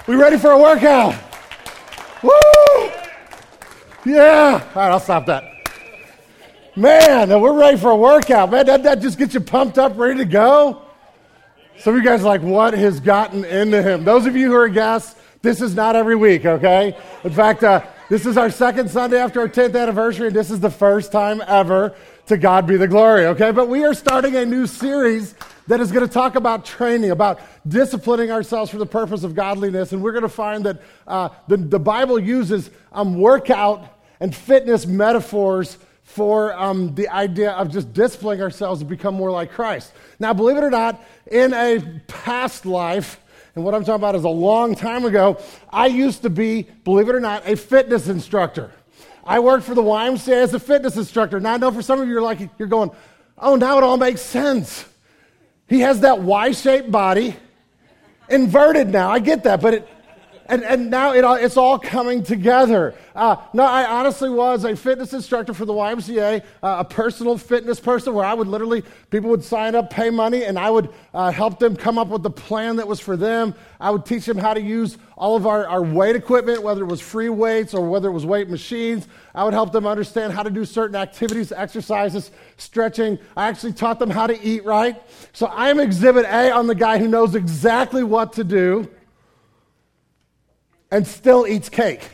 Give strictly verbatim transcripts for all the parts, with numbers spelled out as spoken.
We ready for a workout? Woo! Yeah. All right, I'll stop that. Man, we're ready for a workout. Man, doesn't that just get you pumped up, ready to go? Some of you guys are like, what has gotten into him? Those of you who are guests, this is not every week, okay? In fact, uh, this is our second Sunday after our tenth anniversary, and this is the first time ever. To God be the glory, okay? But we are starting a new series that is going to talk about training, about disciplining ourselves for the purpose of godliness. And we're going to find that uh, the, the Bible uses um, workout and fitness metaphors for um, the idea of just disciplining ourselves to become more like Christ. Now, believe it or not, in a past life, and what I'm talking about is a long time ago, I used to be, believe it or not, a fitness instructor. I worked for the Y M C A as a fitness instructor. Now, I know for some of you, you're like, you're going, oh, now it all makes sense. He has that Y-shaped body, inverted now. I get that, but it, and, and now it all, it's all coming together. Uh, no, I honestly was a fitness instructor for the Y M C A, uh, a personal fitness person where I would literally, people would sign up, pay money, and I would uh, help them come up with the plan that was for them. I would teach them how to use all of our, our weight equipment, whether it was free weights or whether it was weight machines. I would help them understand how to do certain activities, exercises, stretching. I actually taught them how to eat right. So I am Exhibit A on the guy who knows exactly what to do and still eats cake.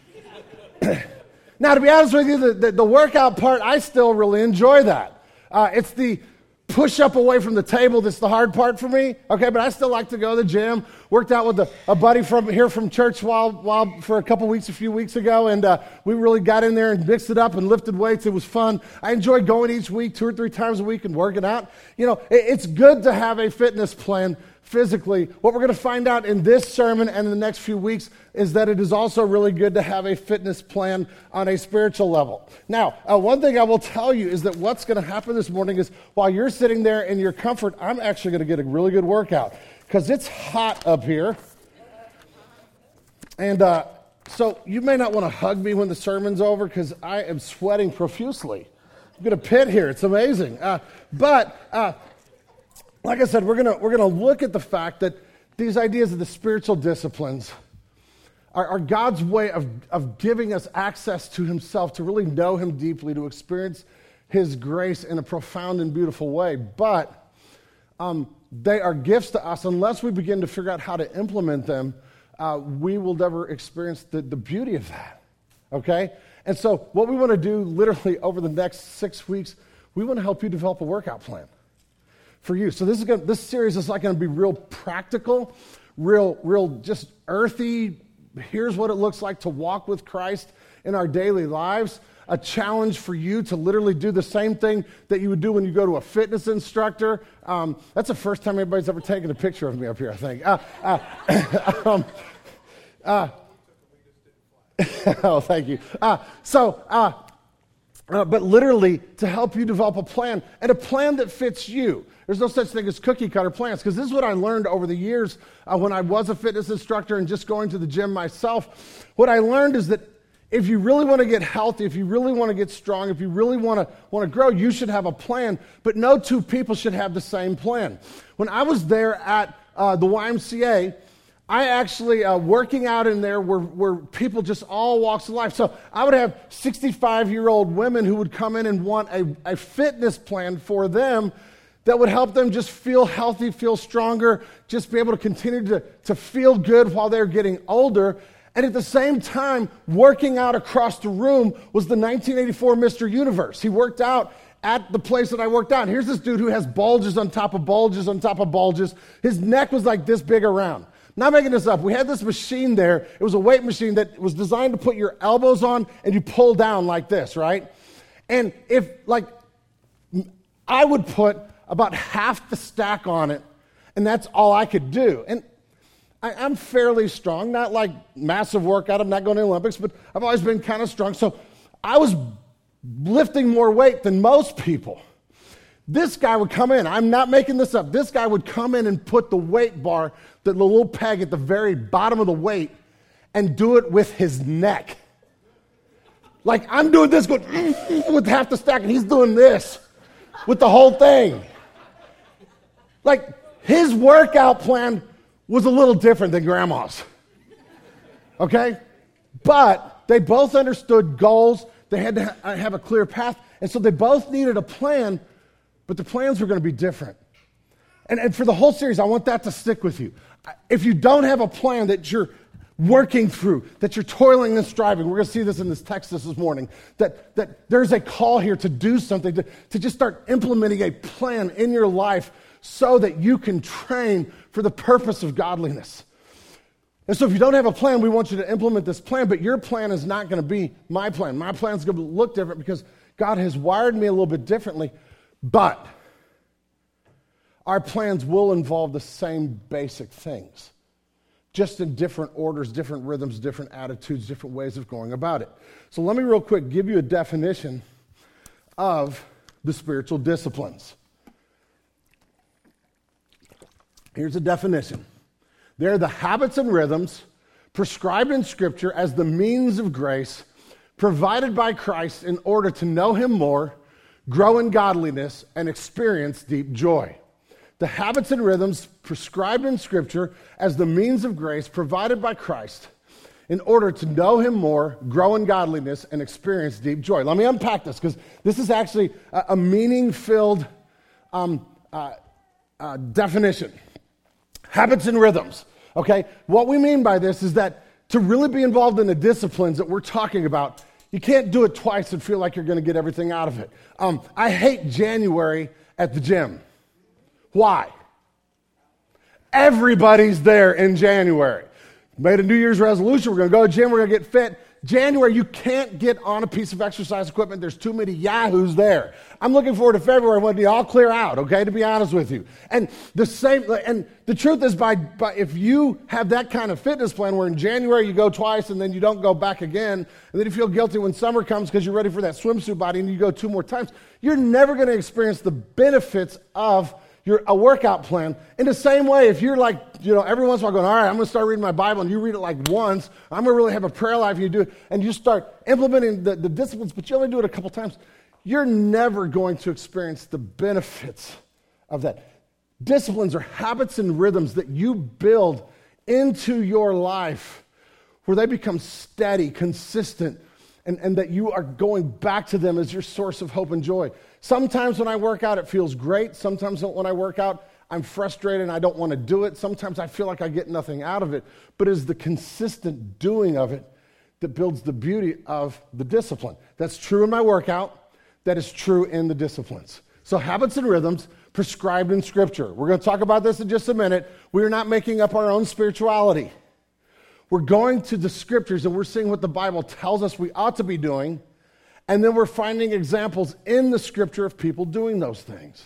Now, to be honest with you, the, the, the workout part, I still really enjoy that. Uh, it's the push up away from the table that's the hard part for me, okay? But I still like to go to the gym. Worked out with a, a buddy from here from church while, while for a couple weeks, a few weeks ago, and uh, we really got in there and mixed it up and lifted weights. It was fun. I enjoy going each week, two or three times a week and working out. You know, it, it's good to have a fitness plan physically. What we're going to find out in this sermon and in the next few weeks is that it is also really good to have a fitness plan on a spiritual level. Now, uh, one thing I will tell you is that what's going to happen this morning is while you're sitting there in your comfort, I'm actually going to get a really good workout because it's hot up here. And uh, so you may not want to hug me when the sermon's over because I am sweating profusely. I'm going to pit here. It's amazing. Uh, but... Uh, Like I said, we're gonna we're gonna look at the fact that these ideas of the spiritual disciplines are, are God's way of, of giving us access to himself, to really know him deeply, to experience his grace in a profound and beautiful way. But um, they are gifts to us. Unless we begin to figure out how to implement them, uh, we will never experience the, the beauty of that, okay? And so what we want to do literally over the next six weeks, we want to help you develop a workout plan for you. So this is gonna, this series is not going to be real practical, real, real just earthy. Here's what it looks like to walk with Christ in our daily lives. A challenge for you to literally do the same thing that you would do when you go to a fitness instructor. Um, that's the first time anybody's ever taken a picture of me up here, I think. Uh, uh, um, uh, oh, thank you. Uh, so, uh, Uh, but literally to help you develop a plan, and a plan that fits you. There's no such thing as cookie cutter plans, because this is what I learned over the years uh, when I was a fitness instructor and just going to the gym myself. What I learned is that if you really want to get healthy, if you really want to get strong, if you really want to want to grow, you should have a plan, but no two people should have the same plan. When I was there at uh, the Y M C A, I actually, uh, working out in there were, were people just all walks of life. So I would have sixty-five-year-old women who would come in and want a, a fitness plan for them that would help them just feel healthy, feel stronger, just be able to continue to, to feel good while they're getting older. And at the same time, working out across the room was the nineteen eighty-four Mister Universe. He worked out at the place that I worked out. And here's this dude who has bulges on top of bulges on top of bulges. His neck was like this big around. Not making this up. We had this machine there. It was a weight machine that was designed to put your elbows on and you pull down like this, right? And if, like, I would put about half the stack on it, and that's all I could do. And I, I'm fairly strong, not like massive workout. I'm not going to the Olympics, but I've always been kind of strong. So I was lifting more weight than most people. This guy would come in. I'm not making this up. This guy would come in and put the weight bar, the little peg at the very bottom of the weight, and do it with his neck. Like, I'm doing this going with half the stack, and he's doing this with the whole thing. Like, his workout plan was a little different than grandma's. Okay? But they both understood goals. They had to ha- have a clear path. And so they both needed a plan, but the plans were going to be different. And, and for the whole series, I want that to stick with you. If you don't have a plan that you're working through, that you're toiling and striving, we're going to see this in this text this morning, that, that there's a call here to do something, to, to just start implementing a plan in your life so that you can train for the purpose of godliness. And so if you don't have a plan, we want you to implement this plan, but your plan is not going to be my plan. My plan is going to look different because God has wired me a little bit differently, but our plans will involve the same basic things, just in different orders, different rhythms, different attitudes, different ways of going about it. So let me real quick give you a definition of the spiritual disciplines. Here's a definition. They're the habits and rhythms prescribed in Scripture as the means of grace provided by Christ in order to know Him more, grow in godliness, and experience deep joy. The habits and rhythms prescribed in Scripture as the means of grace provided by Christ in order to know Him more, grow in godliness, and experience deep joy. Let me unpack this because this is actually a, a meaning-filled um, uh, uh, definition. Habits and rhythms, okay? What we mean by this is that to really be involved in the disciplines that we're talking about, you can't do it twice and feel like you're going to get everything out of it. Um, I hate January at the gym. Why? Everybody's there in January. Made a New Year's resolution. We're going to go to the gym. We're going to get fit. January, you can't get on a piece of exercise equipment. There's too many yahoos there. I'm looking forward to February when they all clear out, okay, to be honest with you. And the same, and the truth is, by, by if you have that kind of fitness plan where in January you go twice and then you don't go back again, and then you feel guilty when summer comes because you're ready for that swimsuit body and you go two more times, you're never going to experience the benefits of Your, a workout plan. In the same way, if you're like, you know, every once in a while going, all right, I'm going to start reading my Bible, and you read it like once, I'm going to really have a prayer life, and you do it, and you start implementing the, the disciplines, but you only do it a couple times, you're never going to experience the benefits of that. Disciplines are habits and rhythms that you build into your life where they become steady, consistent, and, and that you are going back to them as your source of hope and joy. Sometimes when I work out, it feels great. Sometimes when I work out, I'm frustrated and I don't want to do it. Sometimes I feel like I get nothing out of it. But it's the consistent doing of it that builds the beauty of the discipline. That's true in my workout. That is true in the disciplines. So habits and rhythms prescribed in Scripture. We're going to talk about this in just a minute. We're not making up our own spirituality. We're going to the Scriptures and we're seeing what the Bible tells us we ought to be doing. And then we're finding examples in the Scripture of people doing those things.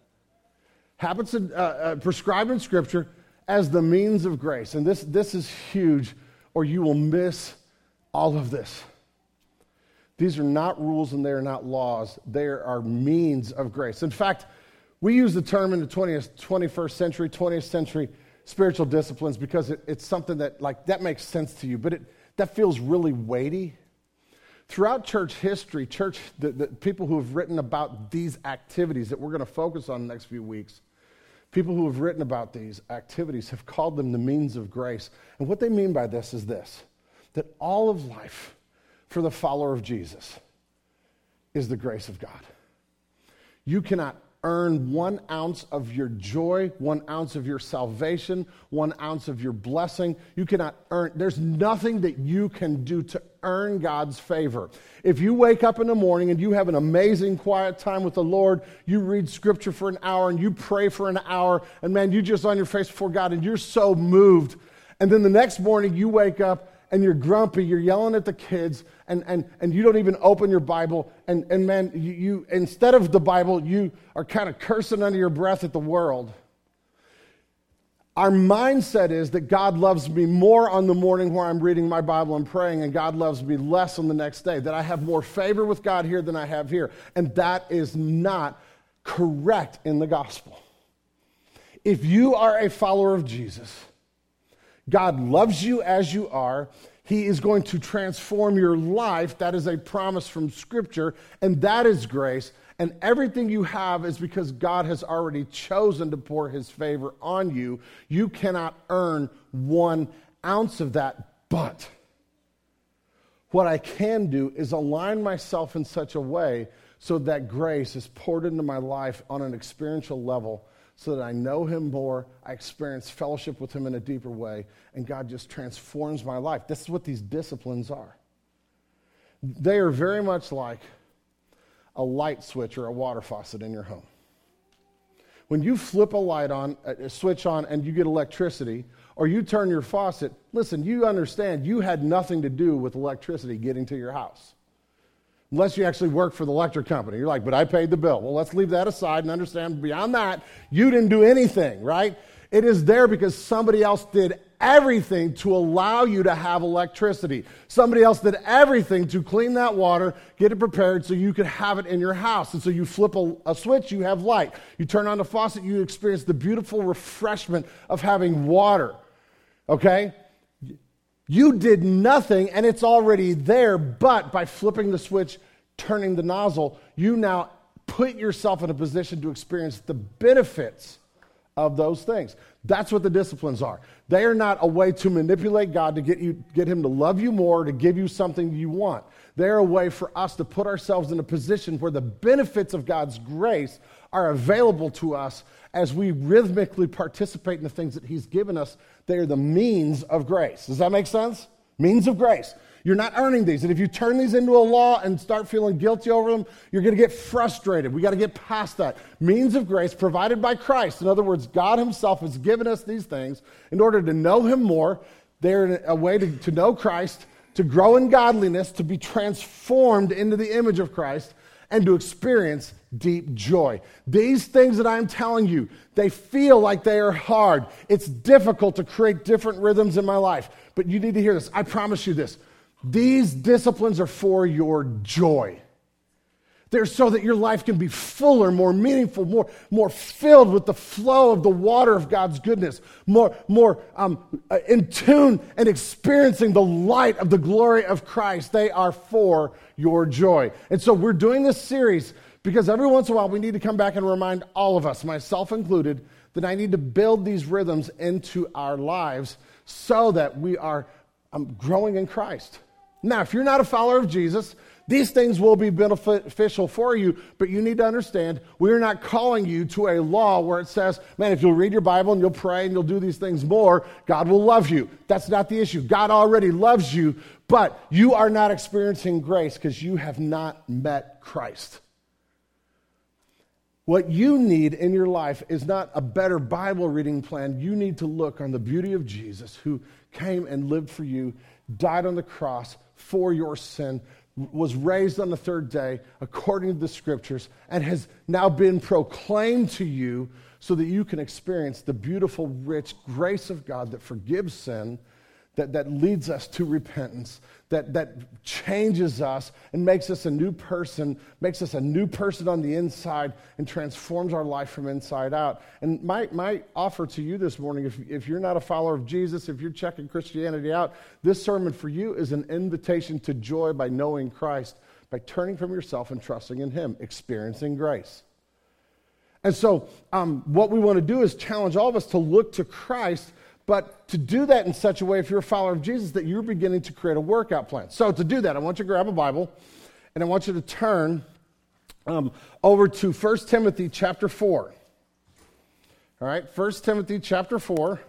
Habits uh, uh, prescribed in Scripture as the means of grace. And this, this is huge, or you will miss all of this. These are not rules and they are not laws. They are means of grace. In fact, we use the term in the twentieth, twenty-first century, twentieth century spiritual disciplines because it, it's something that, like, that makes sense to you, but it that feels really weighty. Throughout church history, church the, the people who have written about these activities that we're going to focus on in the next few weeks, people who have written about these activities have called them the means of grace. And what they mean by this is this, that all of life for the follower of Jesus is the grace of God. You cannot earn one ounce of your joy, one ounce of your salvation, one ounce of your blessing. You cannot earn, there's nothing that you can do to earn God's favor. If you wake up in the morning and you have an amazing quiet time with the Lord, you read Scripture for an hour and you pray for an hour, and man, you just on your face before God and you're so moved. And then the next morning you wake up and you're grumpy, you're yelling at the kids, and, and, and you don't even open your Bible, and, and man, you, you instead of the Bible, you are kind of cursing under your breath at the world. Our mindset is that God loves me more on the morning where I'm reading my Bible and praying, and God loves me less on the next day, that I have more favor with God here than I have here. And that is not correct in the gospel. If you are a follower of Jesus, God loves you as you are. He is going to transform your life. That is a promise from Scripture, and that is grace. And everything you have is because God has already chosen to pour His favor on you. You cannot earn one ounce of that, but what I can do is align myself in such a way so that grace is poured into my life on an experiential level so that I know him more, I experience fellowship with him in a deeper way, and God just transforms my life. This is what these disciplines are. They are very much like a light switch or a water faucet in your home. When you flip a light on, a switch on, and you get electricity, or you turn your faucet, listen, you understand you had nothing to do with electricity getting to your house. Unless you actually work for the electric company. You're like, but I paid the bill. Well, let's leave that aside and understand beyond that, you didn't do anything, right? It is there because somebody else did everything to allow you to have electricity. Somebody else did everything to clean that water, get it prepared so you could have it in your house. And so you flip a, a switch, you have light. You turn on the faucet, you experience the beautiful refreshment of having water. Okay? You did nothing, and it's already there, but by flipping the switch, turning the nozzle, you now put yourself in a position to experience the benefits of those things. That's what the disciplines are. They are not a way to manipulate God to get you, get him to love you more, to give you something you want. They're a way for us to put ourselves in a position where the benefits of God's grace are available to us as we rhythmically participate in the things that he's given us. They are the means of grace. Does that make sense? Means of grace. You're not earning these. And if you turn these into a law and start feeling guilty over them, you're going to get frustrated. We got to get past that. Means of grace provided by Christ. In other words, God himself has given us these things in order to know him more. They're a way to, to know Christ, to grow in godliness, to be transformed into the image of Christ, and to experience deep joy. These things that I'm telling you, they feel like they are hard. It's difficult to create different rhythms in my life. But you need to hear this. I promise you this. These disciplines are for your joy. They're so that your life can be fuller, more meaningful, more, more filled with the flow of the water of God's goodness, more, more um, in tune and experiencing the light of the glory of Christ. They are for your joy. And so we're doing this series because every once in a while we need to come back and remind all of us, myself included, that I need to build these rhythms into our lives so that we are um, growing in Christ. Now, if you're not a follower of Jesus, these things will be beneficial for you, but you need to understand we're not calling you to a law where it says, man, if you'll read your Bible and you'll pray and you'll do these things more, God will love you. That's not the issue. God already loves you, but you are not experiencing grace because you have not met Christ. What you need in your life is not a better Bible reading plan. You need to look on the beauty of Jesus who came and lived for you, died on the cross for your sin, was raised on the third day according to the scriptures, and has now been proclaimed to you so that you can experience the beautiful, rich grace of God that forgives sin, that, that leads us to repentance, that, that changes us and makes us a new person, makes us a new person on the inside and transforms our life from inside out. And my, my offer to you this morning, if, if you're not a follower of Jesus, if you're checking Christianity out, this sermon for you is an invitation to joy by knowing Christ, by turning from yourself and trusting in him, experiencing grace. And so um, what we want to do is challenge all of us to look to Christ, but to do that in such a way, if you're a follower of Jesus, that you're beginning to create a workout plan. So to do that, I want you to grab a Bible, and I want you to turn um, over to First Timothy chapter four. All right, First Timothy chapter four.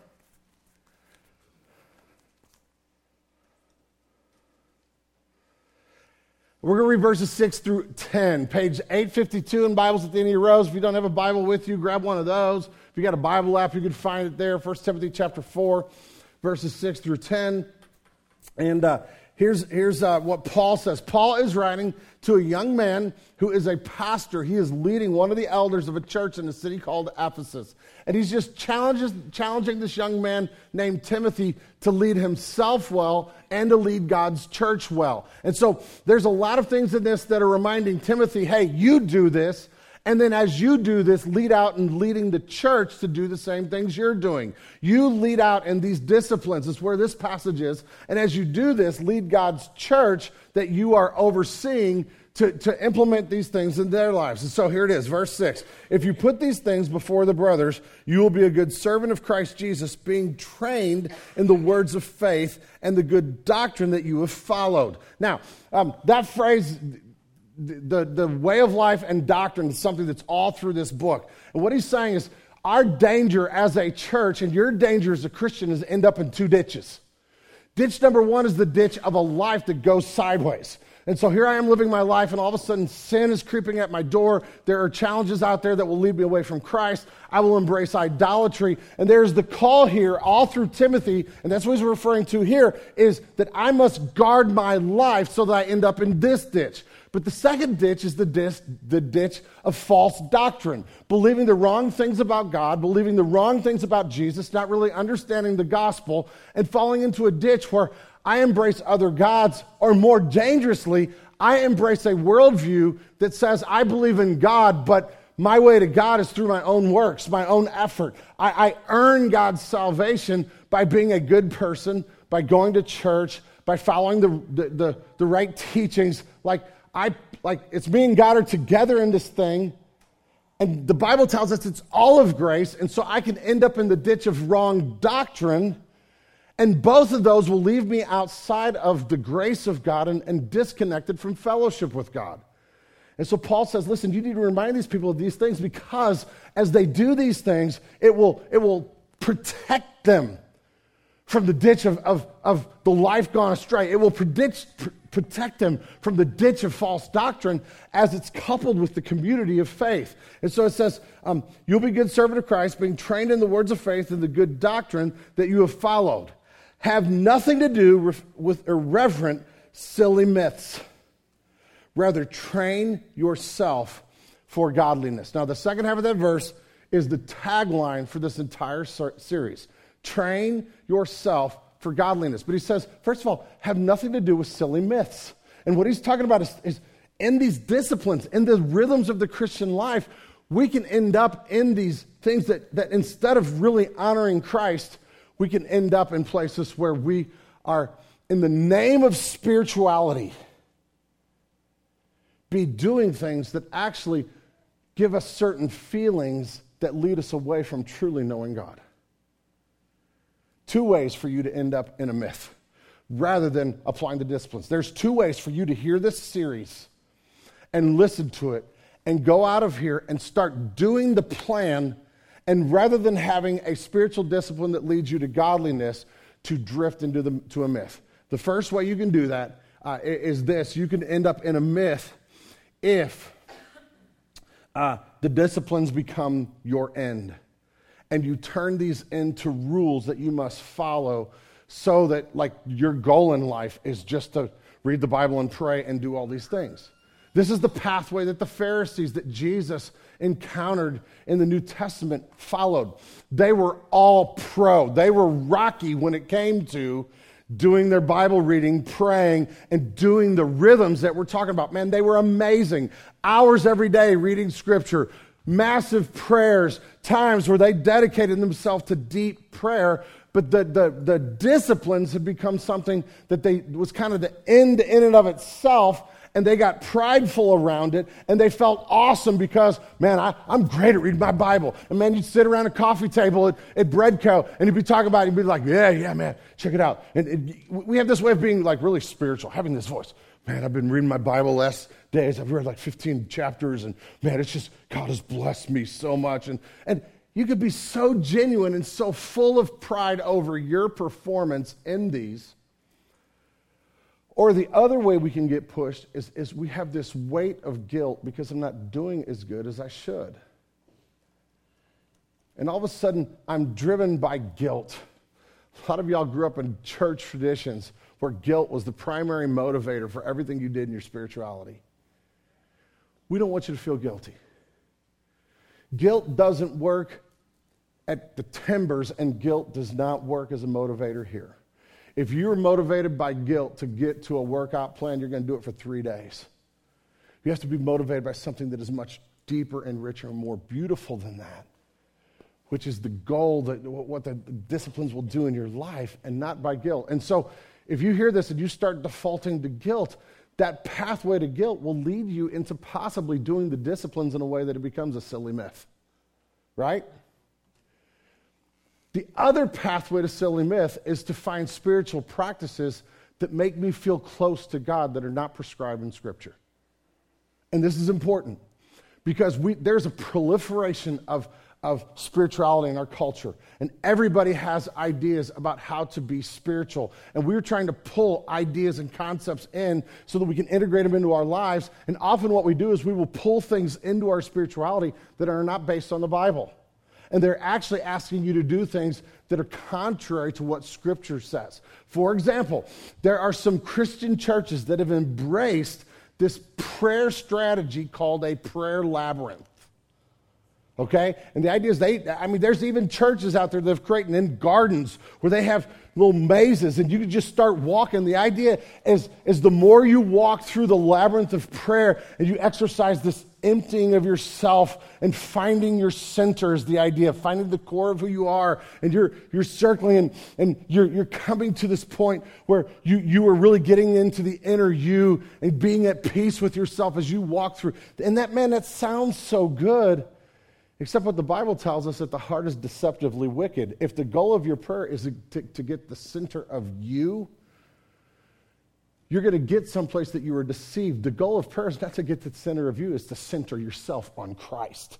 We're going to read verses six through ten. Page eight fifty-two in Bibles at the end of your rows. If you don't have a Bible with you, grab one of those. If you got a Bible app, you can find it there. First Timothy chapter four, verses six through ten. And uh, here's, here's uh, what Paul says. Paul is writing to a young man who is a pastor. He is leading one of the elders of a church in a city called Ephesus. And he's just challenges, challenging this young man named Timothy to lead himself well and to lead God's church well. And so there's a lot of things in this that are reminding Timothy, hey, you do this. And then as you do this, lead out and leading the church to do the same things you're doing. You lead out in these disciplines. It's where this passage is. And as you do this, lead God's church that you are overseeing to, to implement these things in their lives. And so here it is, verse six. If you put these things before the brothers, you will be a good servant of Christ Jesus, being trained in the words of faith and the good doctrine that you have followed. Now, um, that phrase, the, the way of life and doctrine, is something that's all through this book. And what he's saying is, our danger as a church and your danger as a Christian is to end up in two ditches. Ditch number one is the ditch of a life that goes sideways. And so here I am living my life, and all of a sudden sin is creeping at my door. There are challenges out there that will lead me away from Christ. I will embrace idolatry. And there's the call here all through Timothy, and that's what he's referring to here, is that I must guard my life so that I end up in this ditch. But the second ditch is the ditch, the ditch of false doctrine, believing the wrong things about God, believing the wrong things about Jesus, not really understanding the gospel, and falling into a ditch where I embrace other gods, or more dangerously, I embrace a worldview that says I believe in God, but my way to God is through my own works, my own effort. I, I earn God's salvation by being a good person, by going to church, by following the, the, the, the right teachings. Like, I like it's me and God are together in this thing, and the Bible tells us it's all of grace, and so I can end up in the ditch of wrong doctrine, and both of those will leave me outside of the grace of God and, and disconnected from fellowship with God. And so Paul says, listen, you need to remind these people of these things, because as they do these things, it will, it will protect them from the ditch of, of, of the life gone astray. It will predict, pr- protect them from the ditch of false doctrine as it's coupled with the community of faith. And so it says, um, you'll be a good servant of Christ, being trained in the words of faith and the good doctrine that you have followed. Have nothing to do with, with irreverent, silly myths. Rather, train yourself for godliness. Now, the second half of that verse is the tagline for this entire ser- series. Train yourself for godliness. But he says, first of all, have nothing to do with silly myths. And what he's talking about is, is in these disciplines, in the rhythms of the Christian life, we can end up in these things that, that instead of really honoring Christ, we can end up in places where we are, in the name of spirituality, be doing things that actually give us certain feelings that lead us away from truly knowing God. Two ways for you to end up in a myth rather than applying the disciplines. There's two ways for you to hear this series and listen to it and go out of here and start doing the plan, and rather than having a spiritual discipline that leads you to godliness, to drift into the, to a myth. The first way you can do that uh, is this. You can end up in a myth if uh, the disciplines become your end, and you turn these into rules that you must follow, so that like your goal in life is just to read the Bible and pray and do all these things. This is the pathway that the Pharisees that Jesus encountered in the New Testament followed. They were all pro. They were rocky when it came to doing their Bible reading, praying, and doing the rhythms that we're talking about. Man, they were amazing. Hours every day reading Scripture, massive prayers, times where they dedicated themselves to deep prayer, but the, the, the disciplines had become something that they was kind of the end in and of itself, and they got prideful around it, and they felt awesome because, man, I, I'm great at reading my Bible. And man, you'd sit around a coffee table at, at Breadco, and you'd be talking about it, and you'd be like, yeah, yeah, man, check it out. And, and we have this way of being like really spiritual, having this voice. Man, I've been reading my Bible last days. I've read like fifteen chapters, and man, it's just, God has blessed me so much. And, and you could be so genuine and so full of pride over your performance in these. Or the other way we can get pushed is, is we have this weight of guilt because I'm not doing as good as I should. And all of a sudden, I'm driven by guilt. A lot of y'all grew up in church traditions where guilt was the primary motivator for everything you did in your spirituality. We don't want you to feel guilty. Guilt doesn't work at the timbers, and guilt does not work as a motivator here. If you're motivated by guilt to get to a workout plan, you're going to do it for three days. You have to be motivated by something that is much deeper and richer and more beautiful than that, which is the goal, that what the disciplines will do in your life, and not by guilt. And so if you hear this and you start defaulting to guilt, that pathway to guilt will lead you into possibly doing the disciplines in a way that it becomes a silly myth, right? The other pathway to silly myth is to find spiritual practices that make me feel close to God that are not prescribed in Scripture. And this is important because we, there's a proliferation of, of spirituality in our culture, and everybody has ideas about how to be spiritual. And we're trying to pull ideas and concepts in so that we can integrate them into our lives. And often what we do is we will pull things into our spirituality that are not based on the Bible. And they're actually asking you to do things that are contrary to what Scripture says. For example, there are some Christian churches that have embraced this prayer strategy called a prayer labyrinth. Okay? And the idea is they, I mean, there's even churches out there that have created in gardens where they have little mazes and you can just start walking. The idea is, is the more you walk through the labyrinth of prayer and you exercise this emptying of yourself and finding your center is the idea, finding the core of who you are, and you're you're circling and, and you're you're coming to this point where you, you are really getting into the inner you and being at peace with yourself as you walk through. And that, man, that sounds so good. Except what the Bible tells us, that the heart is deceptively wicked. If the goal of your prayer is to, to get the center of you, you're going to get someplace that you are deceived. The goal of prayer is not to get to the center of you, it's to center yourself on Christ.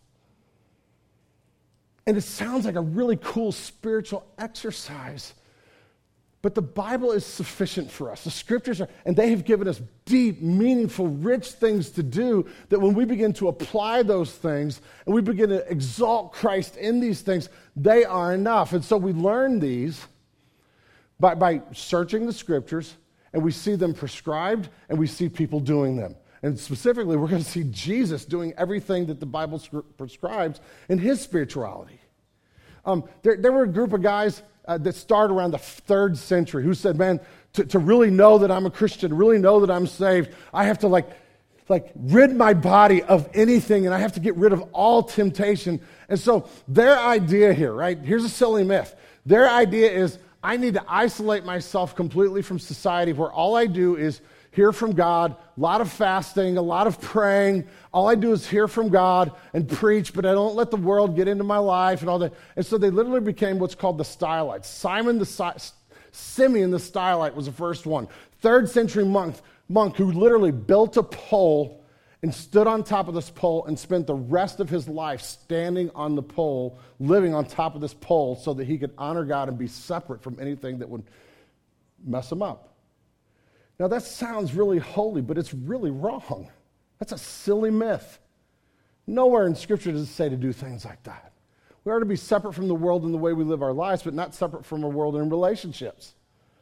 And it sounds like a really cool spiritual exercise, but the Bible is sufficient for us. The Scriptures are, and they have given us deep, meaningful, rich things to do that when we begin to apply those things and we begin to exalt Christ in these things, they are enough. And so we learn these by, by searching the Scriptures, and we see them prescribed, and we see people doing them. And specifically, we're going to see Jesus doing everything that the Bible prescribes in his spirituality. Um, there, there were a group of guys uh, that started around the third century who said, man, to, to really know that I'm a Christian, really know that I'm saved, I have to like, like rid my body of anything, and I have to get rid of all temptation. And so their idea here, right, here's a silly myth. Their idea is, I need to isolate myself completely from society where all I do is hear from God, a lot of fasting, a lot of praying. All I do is hear from God and preach, but I don't let the world get into my life and all that. And so they literally became what's called the Stylites. Simon the Simeon the Stylite was the first one. Third century monk, monk who literally built a pole and stood on top of this pole and spent the rest of his life standing on the pole, living on top of this pole so that he could honor God and be separate from anything that would mess him up. Now that sounds really holy, but it's really wrong. That's a silly myth. Nowhere in Scripture does it say to do things like that. We are to be separate from the world in the way we live our lives, but not separate from our world in relationships.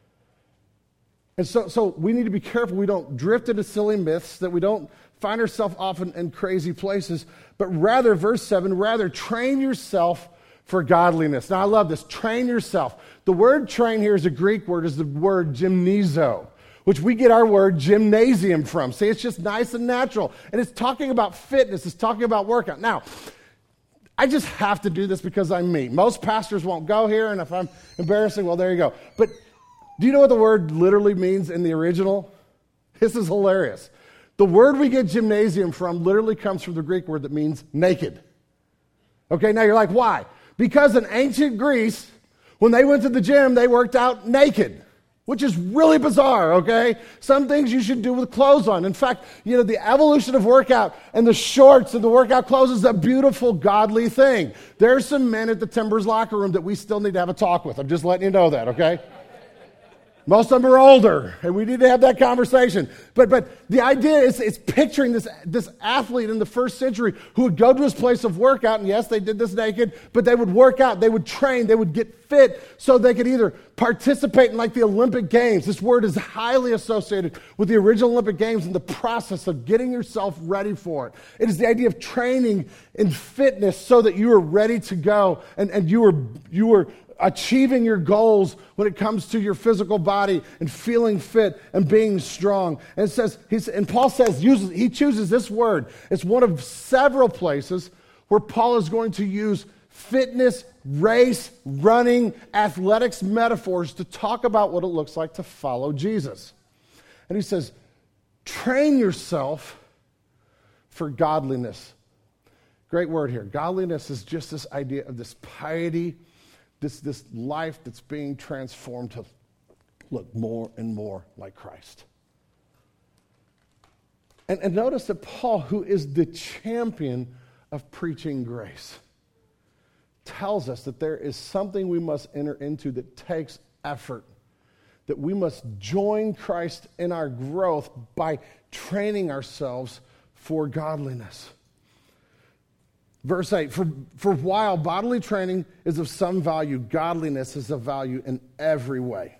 And so, so we need to be careful we don't drift into silly myths, that we don't find ourselves often in crazy places, but rather, verse seven, rather train yourself for godliness. Now I love this, train yourself. The word train here is a Greek word, is the word gymnazo, which we get our word gymnasium from. See, it's just nice and natural. And it's talking about fitness, it's talking about workout. Now, I just have to do this because I'm me. Most pastors won't go here, and if I'm embarrassing, well, there you go. But do you know what the word literally means in the original? This is hilarious. The word we get gymnasium from literally comes from the Greek word that means naked. Okay, now you're like, why? Because in ancient Greece, when they went to the gym, they worked out naked, which is really bizarre, okay? Some things you should do with clothes on. In fact, you know, the evolution of workout and the shorts and the workout clothes is a beautiful, godly thing. There are some men at the Timbers locker room that we still need to have a talk with. I'm just letting you know that, okay? Most of them are older, and we need to have that conversation. But but the idea is, is picturing this, this athlete in the first century who would go to his place of workout, and yes, they did this naked, but they would work out, they would train, they would get fit so they could either participate in like the Olympic Games. This word is highly associated with the original Olympic Games and the process of getting yourself ready for it. It is the idea of training in fitness so that you are ready to go and, and you are you are achieving your goals when it comes to your physical body and feeling fit and being strong. And it says, he's, and Paul says, uses, he chooses this word. It's one of several places where Paul is going to use fitness, race, running, athletics metaphors to talk about what it looks like to follow Jesus. And he says, train yourself for godliness. Great word here. Godliness is just this idea of this piety, this, this life that's being transformed to look more and more like Christ. And, and notice that Paul, who is the champion of preaching grace, tells us that there is something we must enter into that takes effort, that we must join Christ in our growth by training ourselves for godliness. Verse eight, for, for while bodily training is of some value, godliness is of value in every way,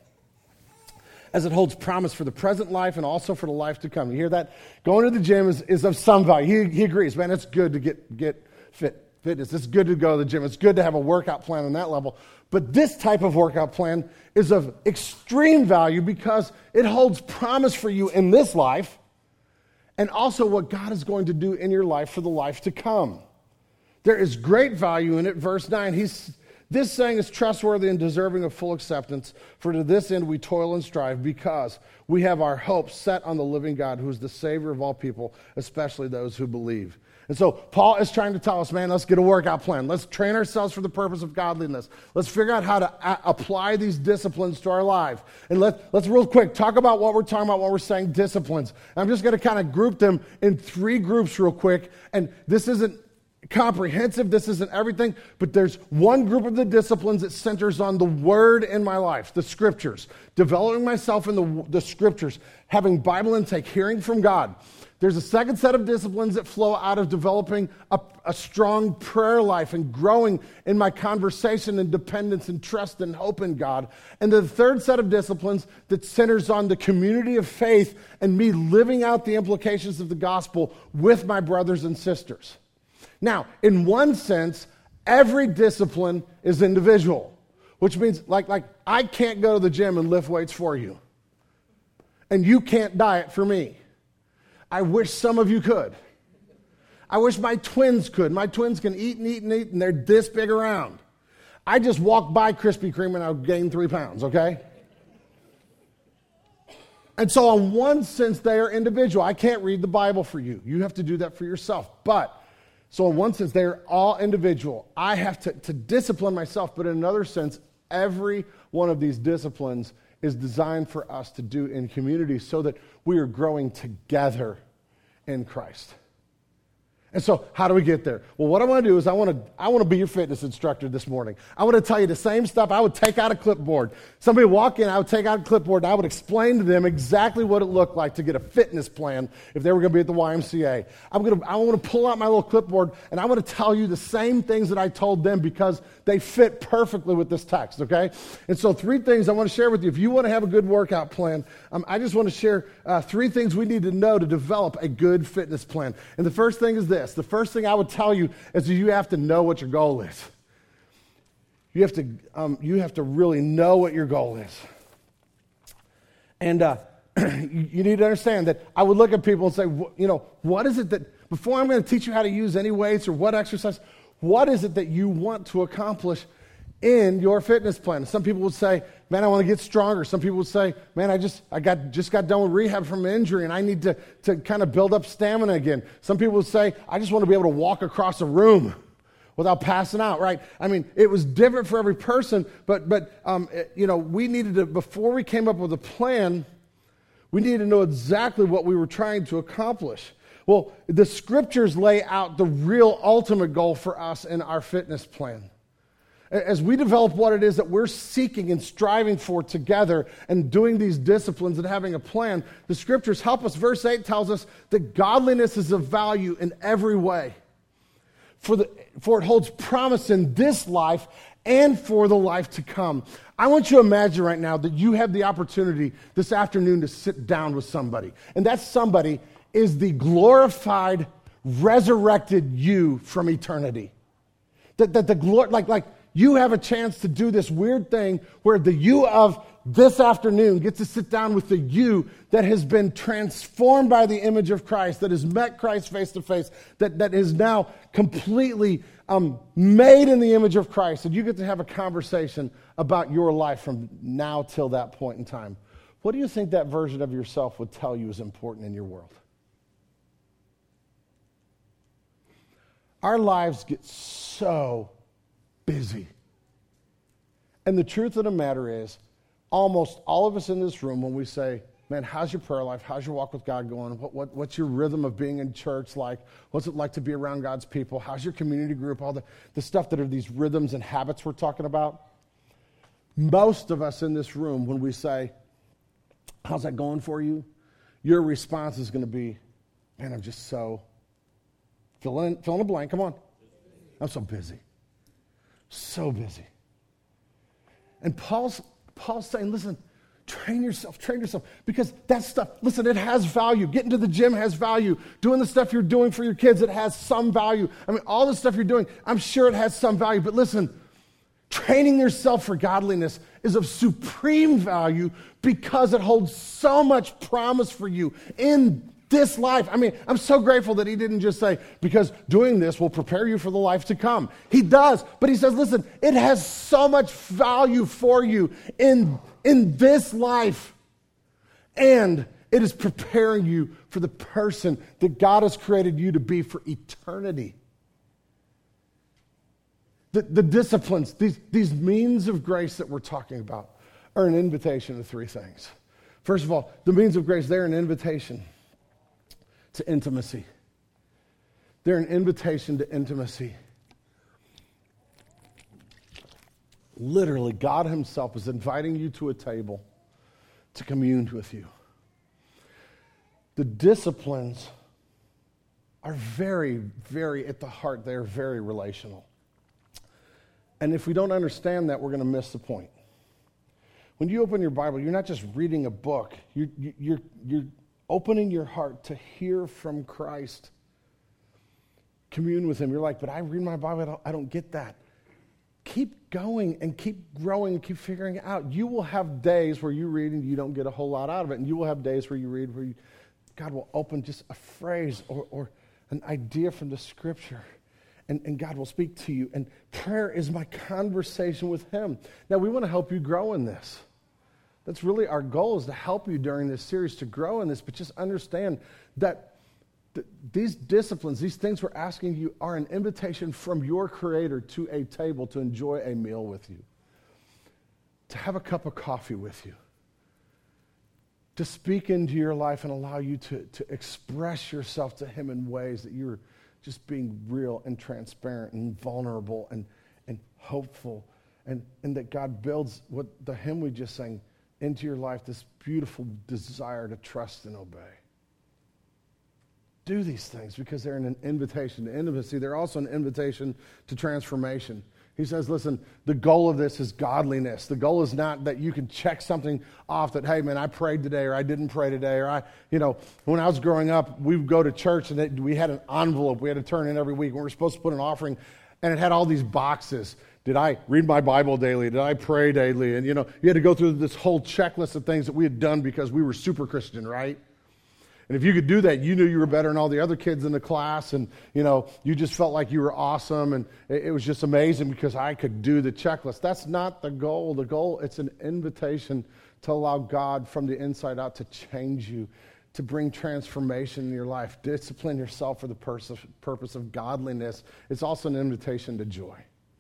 as it holds promise for the present life and also for the life to come. You hear that? Going to the gym is, is of some value. He, he agrees, man, it's good to get, get fit, fitness. It's good to go to the gym. It's good to have a workout plan on that level. But this type of workout plan is of extreme value because it holds promise for you in this life and also what God is going to do in your life for the life to come. There is great value in it. Verse nine, he's, this saying is trustworthy and deserving of full acceptance, for to this end we toil and strive, because we have our hope set on the living God, who is the Savior of all people, especially those who believe. And so Paul is trying to tell us, man, let's get a workout plan. Let's train ourselves for the purpose of godliness. Let's figure out how to a- apply these disciplines to our life. And let, let's real quick talk about what we're talking about when we're saying disciplines. I'm just going to kind of group them in three groups real quick. And this isn't comprehensive, this isn't everything, but there's one group of the disciplines that centers on the word in my life, the scriptures, developing myself in the, the scriptures, having Bible intake, hearing from God. There's a second set of disciplines that flow out of developing a, a strong prayer life and growing in my conversation and dependence and trust and hope in God. And the third set of disciplines that centers on the community of faith and me living out the implications of the gospel with my brothers and sisters. Now, in one sense, every discipline is individual, which means like, like I can't go to the gym and lift weights for you. And you can't diet for me. I wish some of you could. I wish my twins could. My twins can eat and eat and eat, and they're this big around. I just walked by Krispy Kreme and I'll gain three pounds, okay? And so in one sense, they are individual. I can't read the Bible for you. You have to do that for yourself. But so in one sense, they are all individual. I have to, to discipline myself, but in another sense, every one of these disciplines is designed for us to do in community so that we are growing together in Christ. And so how do we get there? Well, what I want to do is I want to I want to be your fitness instructor this morning. I want to tell you the same stuff. I would take out a clipboard. Somebody would walk in, I would take out a clipboard, and I would explain to them exactly what it looked like to get a fitness plan if they were going to be at the Y M C A. I'm going to I want to pull out my little clipboard, and I want to tell you the same things that I told them because they fit perfectly with this text, okay? And so three things I want to share with you. If you want to have a good workout plan, um, I just want to share uh, three things we need to know to develop a good fitness plan. And the first thing is this. The first thing I would tell you is that you have to know what your goal is. You have to, um, you have to really know what your goal is. And uh, you, you need to understand that I would look at people and say, you know, what is it that, before I'm going to teach you how to use any weights or what exercise, what is it that you want to accomplish in your fitness plan? Some people would say, man, I want to get stronger. Some people would say, man, I just I got just got done with rehab from an injury and I need to, to kind of build up stamina again. Some people would say, I just want to be able to walk across a room without passing out, right? I mean, it was different for every person, but, but um, it, you know, we needed to, before we came up with a plan, we needed to know exactly what we were trying to accomplish. Well, the scriptures lay out the real ultimate goal for us in our fitness plan. As we develop what it is that we're seeking and striving for together and doing these disciplines and having a plan, the scriptures help us. Verse eight tells us that godliness is of value in every way. For, the, for it holds promise in this life and for the life to come. I want you to imagine right now that you have the opportunity this afternoon to sit down with somebody. And that somebody is the glorified, resurrected you from eternity. That, that the glory, like, like you have a chance to do this weird thing where the you of this afternoon gets to sit down with the you that has been transformed by the image of Christ, that has met Christ face to face, that, that is now completely um, made in the image of Christ. And you get to have a conversation about your life from now till that point in time. what do you think that version of yourself would tell you is important in your world? Our lives get so busy. And the truth of the matter is, almost all of us in this room, when we say, man, how's your prayer life? How's your walk with God going? What, what, what's your rhythm of being in church like? What's it like to be around God's people? How's your community group? All the, the stuff that are these rhythms and habits we're talking about. Most of us in this room, when we say, how's that going for you? Your response is going to be, man, I'm just so, fill in, fill in a blank, come on. I'm so busy. So busy. And Paul's, Paul's saying, listen, train yourself, train yourself. Because that stuff, listen, it has value. Getting to the gym has value. Doing the stuff you're doing for your kids, it has some value. I mean, all the stuff you're doing, I'm sure it has some value. But listen, training yourself for godliness is of supreme value because it holds so much promise for you in this life. I mean, I'm so grateful that he didn't just say, because doing this will prepare you for the life to come. He does, but he says, listen, it has so much value for you in, in this life. And it is preparing you for the person that God has created you to be for eternity. The, the disciplines, these, these means of grace that we're talking about are an invitation to three things. First of all, the means of grace, they're an invitation to intimacy. They're an invitation to intimacy. Literally, God himself is inviting you to a table to commune with you. The disciplines are very, very, at the heart, they're very relational. And if we don't understand that, we're going to miss the point. When you open your Bible, you're not just reading a book. You, you, you're, you're opening your heart to hear from Christ. Commune with him. You're like, but I read my Bible, I don't, I don't get that. Keep going and keep growing and keep figuring it out. You will have days where you read and you don't get a whole lot out of it. And you will have days where you read where you, God will open just a phrase or, or an idea from the scripture. And, and God will speak to you. And prayer is my conversation with him. Now, we want to help you grow in this. That's really our goal, is to help you during this series to grow in this. But just understand that th- these disciplines, these things we're asking you are an invitation from your Creator to a table to enjoy a meal with you, to have a cup of coffee with you, to speak into your life and allow you to, to express yourself to him in ways that you're just being real and transparent and vulnerable and, and hopeful. And, and that God builds what the hymn we just sang into your life, this beautiful desire to trust and obey. Do these things because they're an invitation to intimacy. They're also an invitation to transformation. He says, listen, the goal of this is godliness. The goal is not that you can check something off that, hey, man, I prayed today or I didn't pray today. Or I, you know, when I was growing up, we would go to church and it, we had an envelope we had to turn in every week. We were supposed to put an offering, and it had all these boxes. Did I read my Bible daily? Did I pray daily? And, you know, you had to go through this whole checklist of things that we had done because we were super Christian, right? And if you could do that, you knew you were better than all the other kids in the class, and, you know, you just felt like you were awesome, and it, it was just amazing because I could do the checklist. That's not the goal. The goal, it's an invitation to allow God from the inside out to change you, to bring transformation in your life. Discipline yourself for the pers- purpose of godliness. It's also an invitation to joy.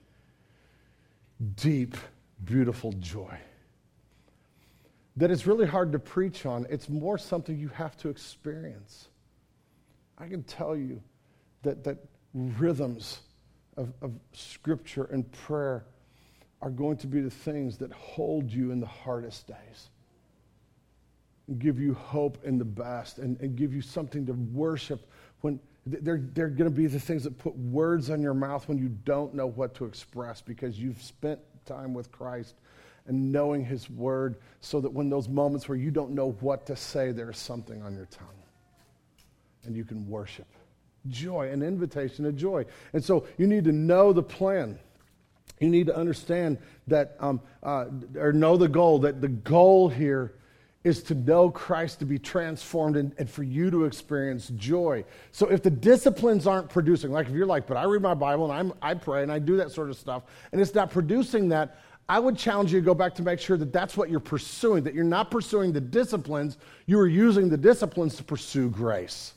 Deep, beautiful joy. That is really hard to preach on. It's more something you have to experience. I can tell you that, that rhythms of, of scripture and prayer are going to be the things that hold you in the hardest days, and give you hope in the best, and, and give you something to worship when they're, they're going to be the things that put words on your mouth when you don't know what to express because you've spent time with Christ and knowing his word, so that when those moments where you don't know what to say, there's something on your tongue and you can worship. Joy, an invitation to joy. And so you need to know the plan. You need to understand that, um, uh, or know the goal, that the goal here is to know Christ, to be transformed, and, and for you to experience joy. So if the disciplines aren't producing, like if you're like, but I read my Bible and I'm, I pray and I do that sort of stuff, and it's not producing that, I would challenge you to go back to make sure that that's what you're pursuing, that you're not pursuing the disciplines, you are using the disciplines to pursue grace.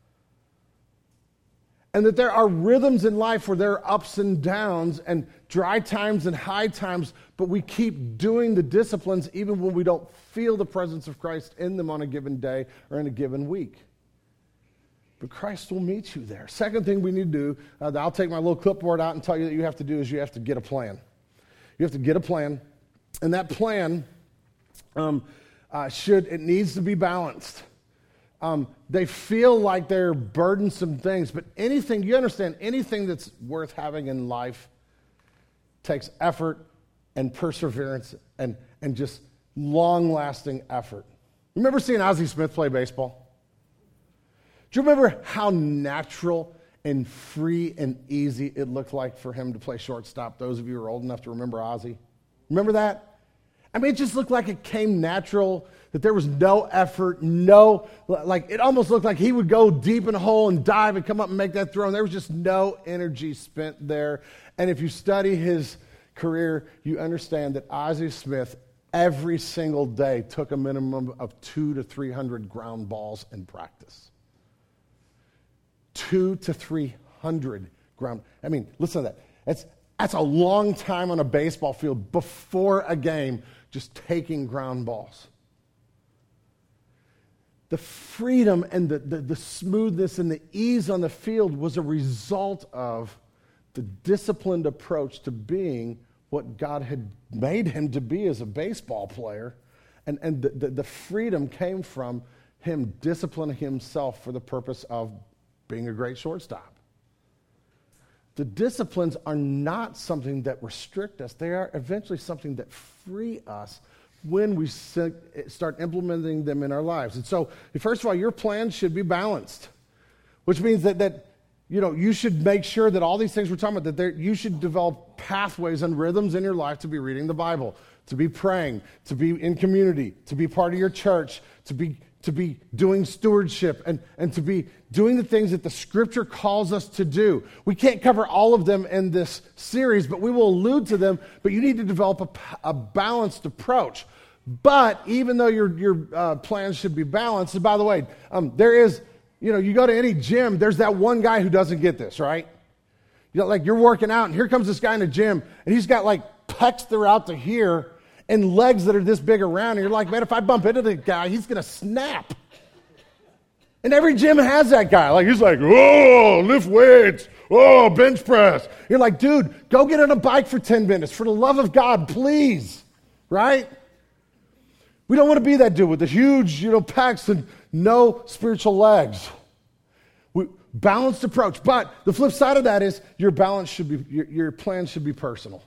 And that there are rhythms in life where there are ups and downs and dry times and high times, but we keep doing the disciplines even when we don't feel the presence of Christ in them on a given day or in a given week. But Christ will meet you there. Second thing we need to do, uh, I'll take my little clipboard out and tell you that you have to do is you have to get a plan. You have to get a plan, and that plan um, uh, should, it needs to be balanced. Um, they feel like they're burdensome things, but anything, you understand, anything that's worth having in life takes effort and perseverance and, and just long-lasting effort. Remember seeing Ozzie Smith play baseball? Do you remember how natural and free and easy it looked like for him to play shortstop? Those of you who are old enough to remember Ozzie. Remember that? I mean, it just looked like it came natural, that there was no effort, no, like it almost looked like he would go deep in a hole and dive and come up and make that throw, and there was just no energy spent there. And if you study his career, you understand that Ozzie Smith every single day took a minimum of two to three hundred ground balls in practice. Two to three hundred ground. I mean, listen to that. That's that's a long time on a baseball field before a game, just taking ground balls. The freedom and the, the, the smoothness and the ease on the field was a result of the disciplined approach to being what God had made him to be as a baseball player. And, and the, the, the freedom came from him disciplining himself for the purpose of being a great shortstop. The disciplines are not something that restrict us. They are eventually something that free us when we start implementing them in our lives. And so, first of all, your plan should be balanced, which means that, that you know, you should make sure that all these things we're talking about, that there, you should develop pathways and rhythms in your life to be reading the Bible, to be praying, to be in community, to be part of your church, to be to be doing stewardship, and, and to be doing the things that the Scripture calls us to do. We can't cover all of them in this series, but we will allude to them, but you need to develop a, a balanced approach. But even though your, your uh, plans should be balanced, and by the way, um, there is, you know, you go to any gym, there's that one guy who doesn't get this, right? You know, like you're working out, and here comes this guy in the gym, and he's got like pecs that are out to here, and legs that are this big around, and you're like, man, if I bump into the guy, he's going to snap. And every gym has that guy. Like, he's like, oh, lift weights, oh, bench press. You're like, dude, go get on a bike for ten minutes. For the love of God, please. Right? We don't want to be that dude with the huge, you know, pecs and no spiritual legs. We, balanced approach. But the flip side of that is your balance should be, your, your plan should be personal.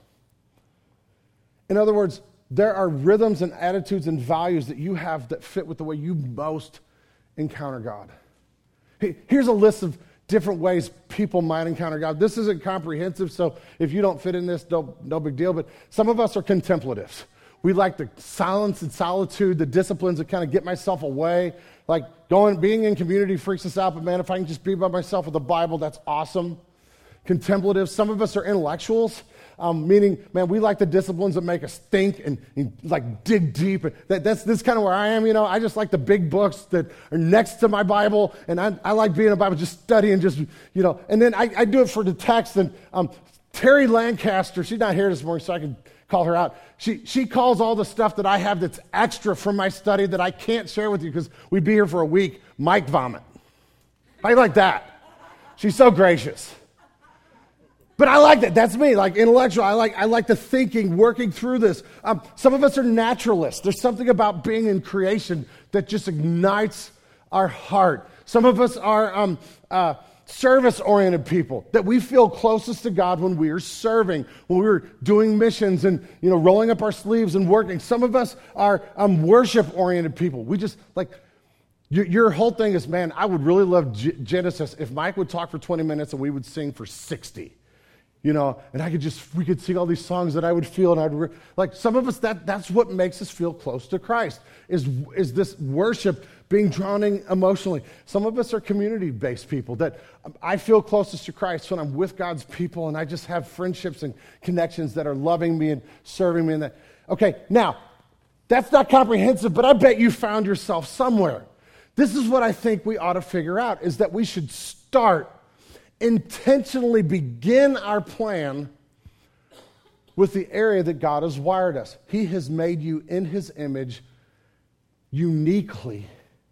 In other words, there are rhythms and attitudes and values that you have that fit with the way you most encounter God. Here's a list of different ways people might encounter God. This isn't comprehensive, so if you don't fit in this, no, no big deal. But some of us are contemplatives. We like the silence and solitude, the disciplines that kind of get myself away. Like going, being in community freaks us out, but man, if I can just be by myself with the Bible, that's awesome. Contemplatives. Some of us are intellectuals. Um, meaning, man, we like the disciplines that make us think and, and like dig deep. That, that's this kind of where I am, you know. I just like the big books that are next to my Bible, and I, I like being in the Bible, just studying, just, you know. And then I, I do it for the text. And um, Terry Lancaster, she's not here this morning, so I can call her out. She she calls all the stuff that I have that's extra from my study that I can't share with you because we'd be here for a week, Mike vomit. I like that. She's so gracious. But I like that. That's me, like intellectual. I like I like the thinking, working through this. Um, some of us are naturalists. There's something about being in creation that just ignites our heart. Some of us are um, uh, service-oriented people, that we feel closest to God when we are serving, when we're doing missions and, you know, rolling up our sleeves and working. Some of us are um, worship-oriented people. We just, like, your, your whole thing is, man, I would really love G- Genesis if Mike would talk for twenty minutes and we would sing for sixty. You know, and I could just, we could sing all these songs that I would feel, and I'd, re- like some of us, that that's what makes us feel close to Christ, is, is this worship being drowning emotionally. Some of us are community-based people, that I feel closest to Christ when I'm with God's people, and I just have friendships and connections that are loving me and serving me. And that. Okay, now, that's not comprehensive, but I bet you found yourself somewhere. This is what I think we ought to figure out, is that we should start intentionally begin our plan with the area that God has wired us. He has made you in His image uniquely.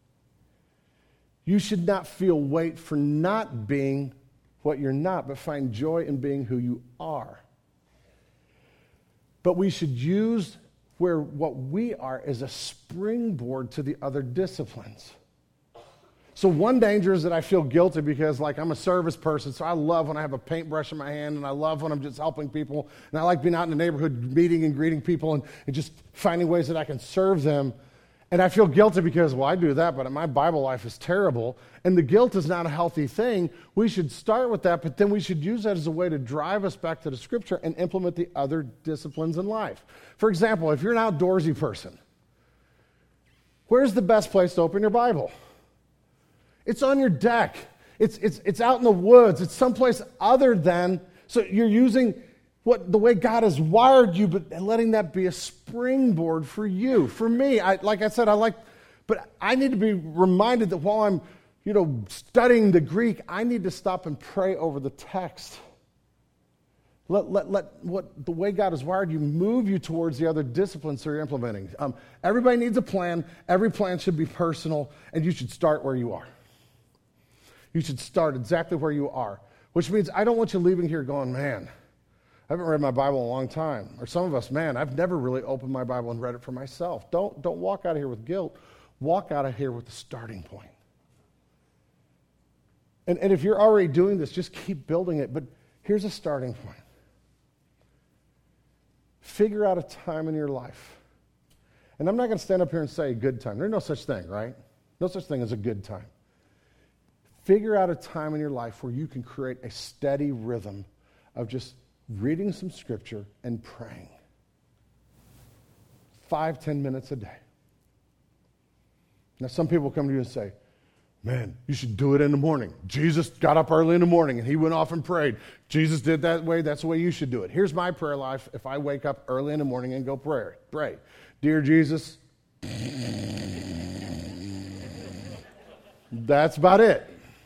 You should not feel weight for not being what you're not, but find joy in being who you are. But we should use where what we are as a springboard to the other disciplines. So one danger is that I feel guilty because, like, I'm a service person, so I love when I have a paintbrush in my hand, and I love when I'm just helping people, and I like being out in the neighborhood meeting and greeting people and, and just finding ways that I can serve them. And I feel guilty because, well, I do that, but my Bible life is terrible. And the guilt is not a healthy thing. We should start with that, but then we should use that as a way to drive us back to the Scripture and implement the other disciplines in life. For example, if you're an outdoorsy person, where's the best place to open your Bible? It's on your deck. It's, it's, it's out in the woods. It's someplace other than, so you're using what the way God has wired you, but letting that be a springboard for you. For me, I, like I said, I like, but I need to be reminded that while I'm, you know, studying the Greek, I need to stop and pray over the text. Let, let, let what the way God has wired you move you towards the other disciplines that you're implementing. Um, everybody needs a plan. Every plan should be personal, and you should start where you are. You should start exactly where you are, which means I don't want you leaving here going, man, I haven't read my Bible in a long time. Or some of us, man, I've never really opened my Bible and read it for myself. Don't, don't walk out of here with guilt. Walk out of here with a starting point. And, and if you're already doing this, just keep building it. But here's a starting point. Figure out a time in your life. And I'm not going to stand up here and say a good time. There's no such thing, right? No such thing as a good time. Figure out a time in your life where you can create a steady rhythm of just reading some Scripture and praying. Five, ten minutes a day. Now, some people come to you and say, man, you should do it in the morning. Jesus got up early in the morning and he went off and prayed. Jesus did that way. That's the way you should do it. Here's my prayer life if I wake up early in the morning and go pray. Pray. Dear Jesus, that's about it.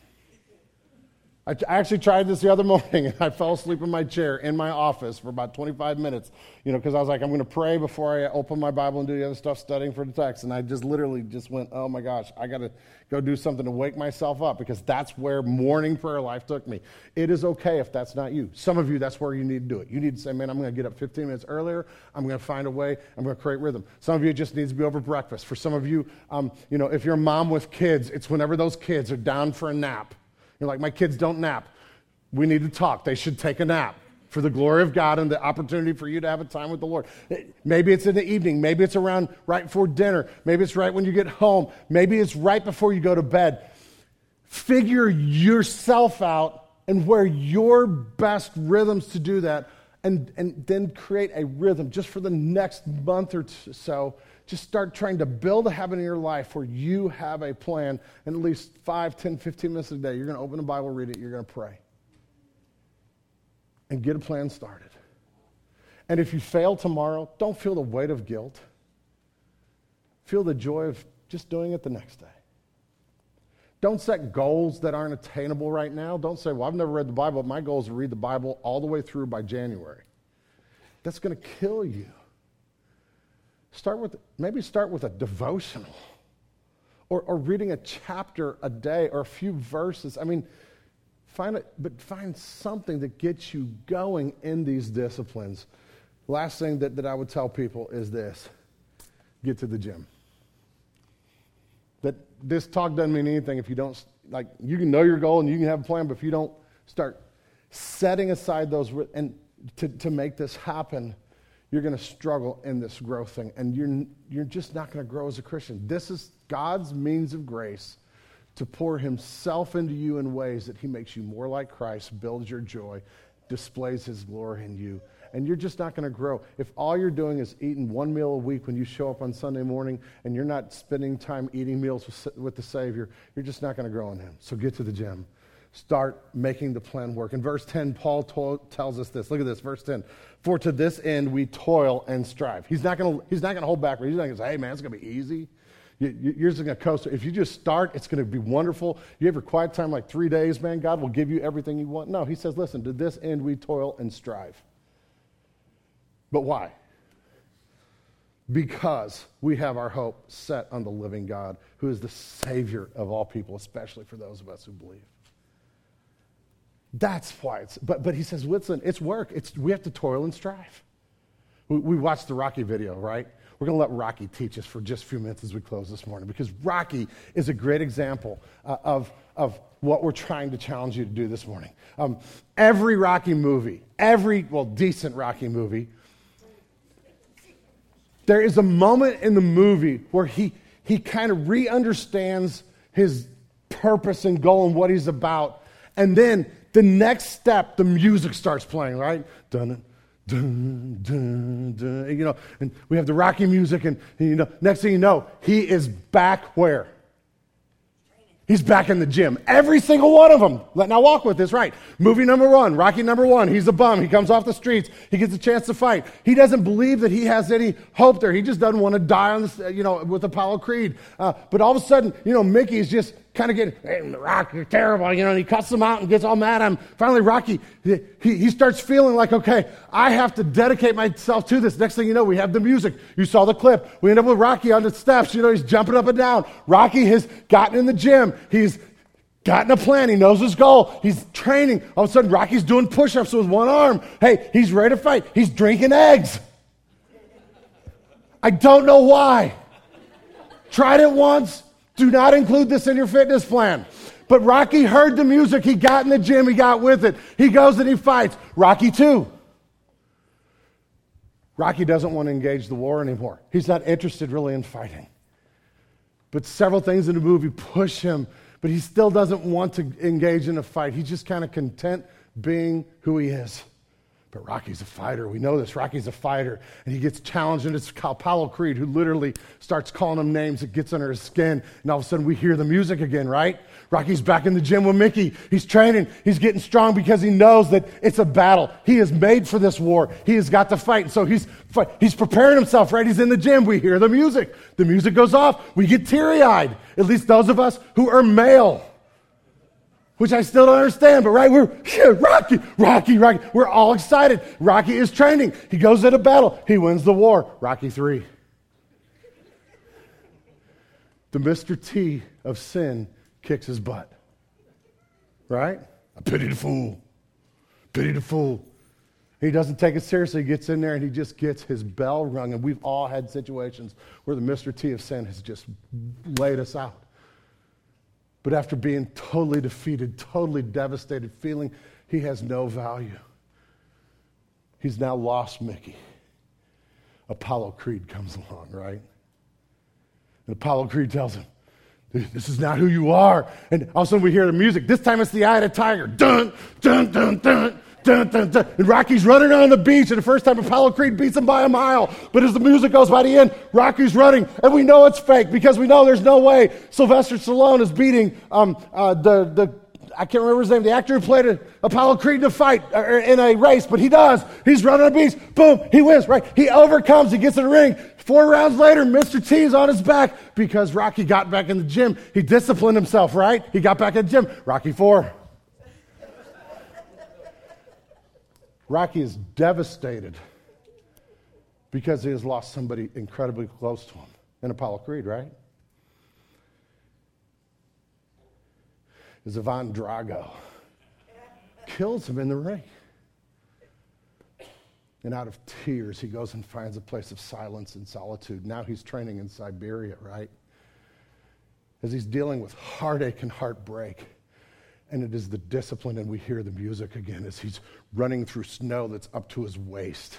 I actually tried this the other morning, and I fell asleep in my chair in my office for about twenty-five minutes, you know, because I was like, I'm going to pray before I open my Bible and do the other stuff, studying for the text. And I just literally just went, oh, my gosh, I got to go do something to wake myself up, because that's where morning prayer life took me. It is okay if that's not you. Some of you, that's where you need to do it. You need to say, man, I'm going to get up fifteen minutes earlier. I'm going to find a way. I'm going to create rhythm. Some of you, it just needs to be over breakfast. For some of you, um, you know, if you're a mom with kids, it's whenever those kids are down for a nap. You're like, my kids don't nap. We need to talk. They should take a nap for the glory of God and the opportunity for you to have a time with the Lord. Maybe it's in the evening. Maybe it's around right before dinner. Maybe it's right when you get home. Maybe it's right before you go to bed. Figure yourself out and where your best rhythms to do that, and, and then create a rhythm just for the next month or so. Just start trying to build a habit in your life where you have a plan, and at least five, ten, fifteen minutes a day, you're going to open the Bible, read it, you're going to pray. And get a plan started. And if you fail tomorrow, don't feel the weight of guilt. Feel the joy of just doing it the next day. Don't set goals that aren't attainable right now. Don't say, well, I've never read the Bible. My goal is to read the Bible all the way through by January. That's going to kill you. Start with, maybe start with a devotional, or, or reading a chapter a day, or a few verses. I mean, find it, but find something that gets you going in these disciplines. Last thing that, that I would tell people is this: get to the gym. That this talk doesn't mean anything if you don't, like, you can know your goal and you can have a plan, but if you don't start setting aside those, and to, to make this happen, you're going to struggle in this growth thing, and you're you're just not going to grow as a Christian. This is God's means of grace to pour himself into you in ways that he makes you more like Christ, builds your joy, displays his glory in you. And you're just not going to grow. If all you're doing is eating one meal a week when you show up on Sunday morning and you're not spending time eating meals with, with the Savior, you're just not going to grow in him. So get to the gym. Start making the plan work. In verse ten, Paul to- tells us this. Look at this, verse ten. For to this end we toil and strive. He's not going to He's not going to hold back. He's not going to say, hey, man, it's going to be easy. You, you, you're just going to coast. If you just start, it's going to be wonderful. You have your quiet time like three days, man, God will give you everything you want. No, he says, listen, to this end we toil and strive. But why? Because we have our hope set on the living God, who is the Savior of all people, especially for those of us who believe. That's why it's, but, but he says, listen, it's work. It's, we have to toil and strive. We, we watched the Rocky video, right? We're going to let Rocky teach us for just a few minutes as we close this morning, because Rocky is a great example uh, of, of what we're trying to challenge you to do this morning. Um, every Rocky movie, every, well, decent Rocky movie, there is a moment in the movie where he, he kind of re-understands his purpose and goal and what he's about. And then the next step, the music starts playing, right? Dun, dun, dun, dun, you know, and we have the Rocky music, and, and you know, next thing you know, he is back where? He's back in the gym. Every single one of them. Let now walk with this, right? Movie number one, Rocky number one. He's a bum. He comes off the streets. He gets a chance to fight. He doesn't believe that he has any hope there. He just doesn't want to die on this, you know, with Apollo Creed. Uh, but all of a sudden, you know, Mickey's just kind of getting, hey, Rocky, you're terrible, you know, and he cuts him out and gets all mad at him. Finally, Rocky, he, he starts feeling like, okay, I have to dedicate myself to this. Next thing you know, we have the music. You saw the clip. We end up with Rocky on the steps. You know, he's jumping up and down. Rocky has gotten in the gym. He's gotten a plan. He knows his goal. He's training. All of a sudden, Rocky's doing push-ups with one arm. Hey, he's ready to fight. He's drinking eggs. I don't know why. Tried it once. Do not include this in your fitness plan. But Rocky heard the music. He got in the gym. He got with it. He goes and he fights. Rocky two. Rocky doesn't want to engage the war anymore. He's not interested really in fighting. But several things in the movie push him, but he still doesn't want to engage in a fight. He's just kind of content being who he is. But Rocky's a fighter. We know this. Rocky's a fighter. And he gets challenged, and it's Apollo Creed who literally starts calling him names. It gets under his skin. And all of a sudden, we hear the music again, right? Rocky's back in the gym with Mickey. He's training. He's getting strong because he knows that it's a battle. He is made for this war. He has got to fight. And so he's, he's preparing himself, right? He's in the gym. We hear the music. The music goes off. We get teary-eyed, at least those of us who are male. Which I still don't understand, but right, we're, yeah, Rocky, Rocky, Rocky. We're all excited. Rocky is training. He goes into battle. He wins the war. Rocky three. The Mister T of sin kicks his butt. Right? I pity the fool. Pity the fool. He doesn't take it seriously. He gets in there and he just gets his bell rung. And we've all had situations where the Mister T of sin has just laid us out. But after being totally defeated, totally devastated, feeling he has no value, he's now lost Mickey. Apollo Creed comes along, right? And Apollo Creed tells him, this is not who you are. And all of a sudden we hear the music. This time it's the Eye of the Tiger. Dun, dun, dun, dun. Dun, dun, dun. And Rocky's running on the beach, and the first time Apollo Creed beats him by a mile. But as the music goes by the end, Rocky's running, and we know it's fake because we know there's no way Sylvester Stallone is beating um, uh, the, the, I can't remember his name, the actor who played Apollo Creed in a fight, or in a race, but he does. He's running on the beach. Boom, he wins, right? He overcomes, he gets in the ring. Four rounds later, Mister T is on his back because Rocky got back in the gym. He disciplined himself, right? He got back in the gym. Rocky four. Rocky is devastated because he has lost somebody incredibly close to him. And Apollo Creed, right? Is Ivan Drago. Kills him in the ring. And out of tears, he goes and finds a place of silence and solitude. Now he's training in Siberia, right? As he's dealing with heartache and heartbreak. And it is the discipline, and we hear the music again as he's running through snow that's up to his waist.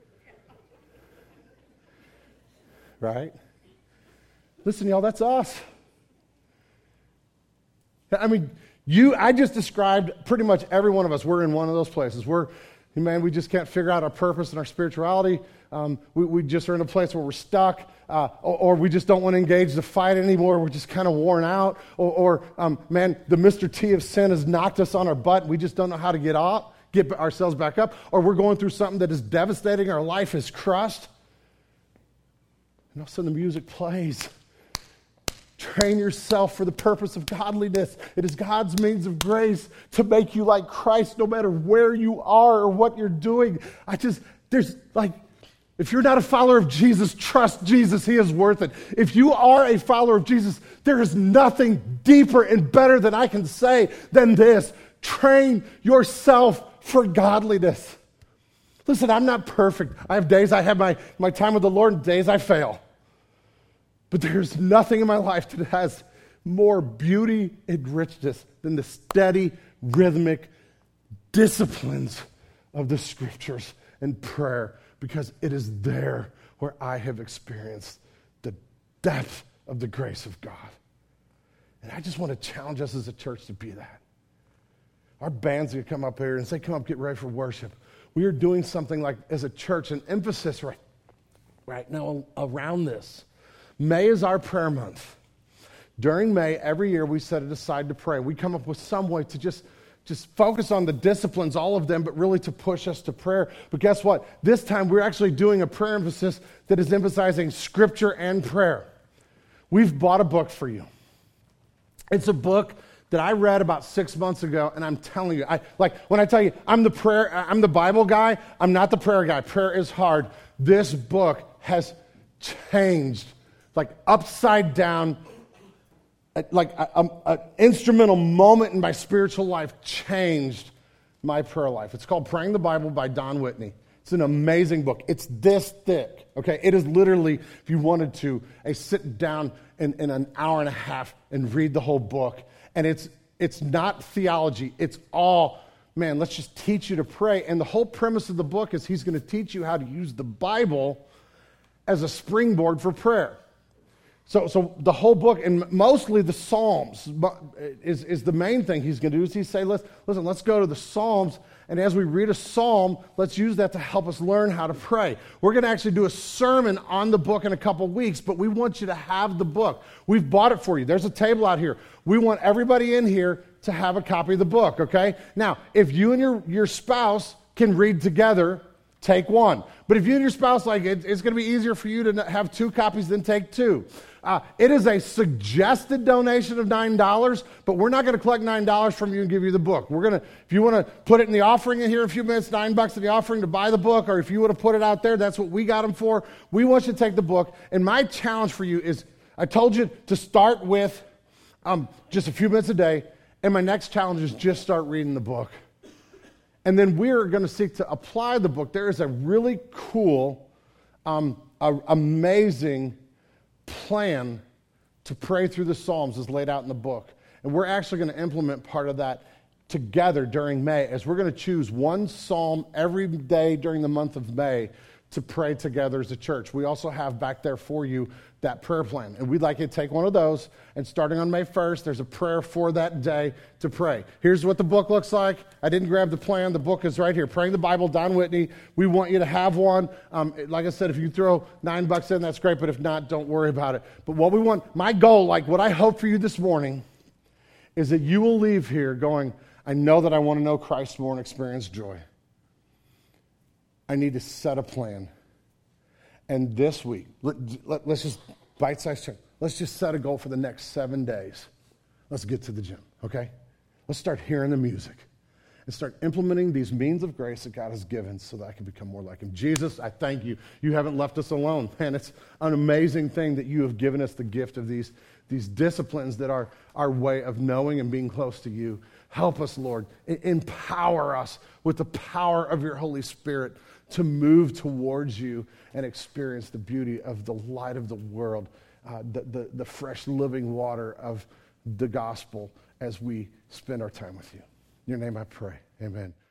Right? Listen, y'all, that's us. I mean, You, I just described pretty much every one of us. We're in one of those places. We're, man, we just can't figure out our purpose and our spirituality. Um, we, we just are in a place where we're stuck, uh, or, or we just don't want to engage the fight anymore. We're just kind of worn out. Or, or um, man, the Mister T of sin has knocked us on our butt. We just don't know how to get off, get ourselves back up. Or we're going through something that is devastating. Our life is crushed. And all of a sudden the music plays. Train yourself for the purpose of godliness. It is God's means of grace to make you like Christ no matter where you are or what you're doing. I just, there's like, if you're not a follower of Jesus, trust Jesus. He is worth it. If you are a follower of Jesus, there is nothing deeper and better than I can say than this. Train yourself for godliness. Listen, I'm not perfect. I have days I have my, my time with the Lord and days I fail. But there's nothing in my life that has more beauty and richness than the steady, rhythmic disciplines of the Scriptures and prayer, because it is there where I have experienced the depth of the grace of God. And I just want to challenge us as a church to be that. Our band's going to come up here and say, come up, get ready for worship. We are doing something like, as a church, an emphasis right, right now around this. May is our prayer month. During May, every year we set it aside to pray. We come up with some way to just, just focus on the disciplines, all of them, but really to push us to prayer. But guess what? This time we're actually doing a prayer emphasis that is emphasizing Scripture and prayer. We've bought a book for you. It's a book that I read about six months ago, and I'm telling you, I like when I tell you I'm the prayer, I'm the Bible guy, I'm not the prayer guy. Prayer is hard. This book has changed. Like upside down, like an instrumental moment in my spiritual life changed my prayer life. It's called Praying the Bible by Don Whitney. It's an amazing book. It's this thick, okay? It is literally, if you wanted to, a sit down in, in an hour and a half and read the whole book. And it's it's not theology. It's all, man, let's just teach you to pray. And the whole premise of the book is he's going to teach you how to use the Bible as a springboard for prayer. So, so the whole book, and mostly the Psalms, is, is the main thing he's going to do. Is he say, let's, listen, let's go to the Psalms, and as we read a psalm, let's use that to help us learn how to pray. We're going to actually do a sermon on the book in a couple weeks, but we want you to have the book. We've bought it for you. There's a table out here. We want everybody in here to have a copy of the book, okay? Now, if you and your, your spouse can read together, take one. But if you and your spouse like it, it's going to be easier for you to have two copies than take two. Uh, it is a suggested donation of nine dollars, but we're not going to collect nine dollars from you and give you the book. We're going to, if you want to put it in the offering in here in a few minutes, nine bucks in the offering to buy the book, or if you want to put it out there, that's what we got them for. We want you to take the book. And my challenge for you is, I told you to start with um, just a few minutes a day, and my next challenge is just start reading the book. And then we're going to seek to apply the book. There is a really cool, um, a, amazing plan to pray through the Psalms is laid out in the book. And we're actually going to implement part of that together during May, as we're going to choose one psalm every day during the month of May to pray together as a church. We also have back there for you that prayer plan. And we'd like you to take one of those, and starting on May first, there's a prayer for that day to pray. Here's what the book looks like. I didn't grab the plan. The book is right here. Praying the Bible, Don Whitney. We want you to have one. Um, like I said, if you throw nine bucks in, that's great, but if not, don't worry about it. But what we want, my goal, like what I hope for you this morning, is that you will leave here going, I know that I want to know Christ more and experience joy. I need to set a plan. And this week, let, let, let's just bite-sized turn. Let's just set a goal for the next seven days. Let's get to the gym, okay? Let's start hearing the music and start implementing these means of grace that God has given so that I can become more like Him. Jesus, I thank you. You haven't left us alone. Man, it's an amazing thing that you have given us the gift of these, these disciplines that are our way of knowing and being close to you. Help us, Lord. Empower us with the power of your Holy Spirit to move towards you and experience the beauty of the light of the world, uh, the, the, the fresh living water of the gospel as we spend our time with you. In your name I pray. Amen.